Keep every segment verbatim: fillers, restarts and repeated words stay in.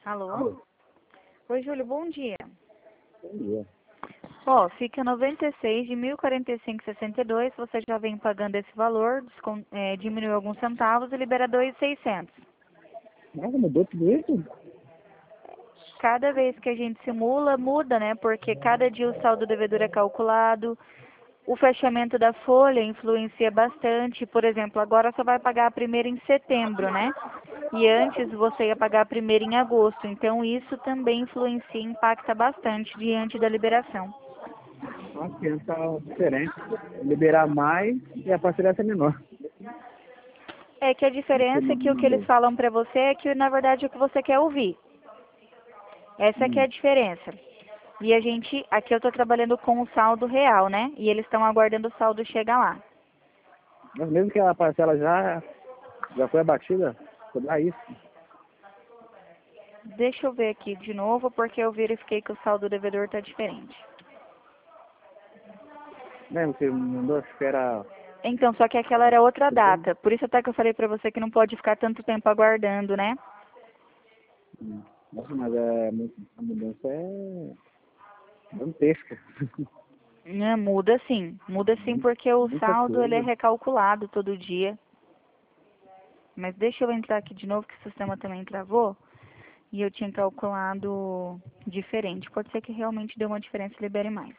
Alô? Alô. Oi, Júlio, bom dia. Bom dia. Ó, fica noventa e seis de mil e quarenta e cinco e sessenta e dois, você já vem pagando esse valor, descon- é, diminui alguns centavos e libera dois mil e seiscentos. Nossa, mudou tudo isso? Cada vez que a gente simula, muda, né? Porque cada dia o saldo devedor é calculado, o fechamento da folha influencia bastante. Por exemplo, agora só vai pagar a primeira em setembro, né? E antes você ia pagar a primeira em agosto. Então isso também influencia e impacta bastante diante da liberação. Nossa, que tá diferente. Liberar mais e a parcela ser menor. É que a Você diferença é me que o que eles mandou. falam pra você é que na verdade é o que você quer ouvir. Essa que é a Hum. diferença. E a gente, aqui eu estou trabalhando com o saldo real, né? E eles estão aguardando o saldo chegar lá. Mas mesmo que a parcela já, já foi abatida, cobrar isso. Deixa eu ver aqui de novo, porque eu verifiquei que o saldo devedor está diferente. Lembra que você me mandou? Acho que era... Então, só que aquela era outra data. Por isso até que eu falei pra você que não pode ficar tanto tempo aguardando, né? Hum. Nossa, mas é, a mudança é gigantesca. É, muda sim. Muda sim Mu- porque o Muita saldo ele é coisa. recalculado todo dia. Mas deixa eu entrar aqui de novo que o sistema também travou. E eu tinha calculado diferente. Pode ser que realmente dê uma diferença e libere mais.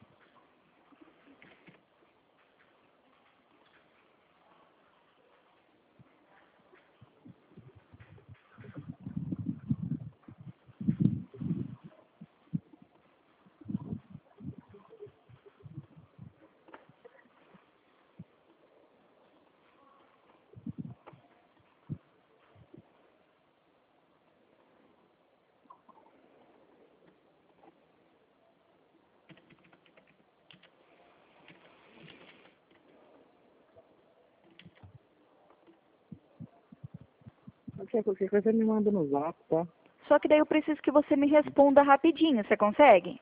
Qualquer qualquer coisa você me manda no zap, tá? Só que daí eu preciso que você me responda rapidinho. Você consegue?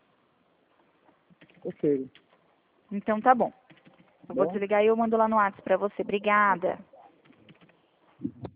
Ok. Então tá bom. Eu vou Bom? desligar e eu mando lá no WhatsApp pra você. Obrigada.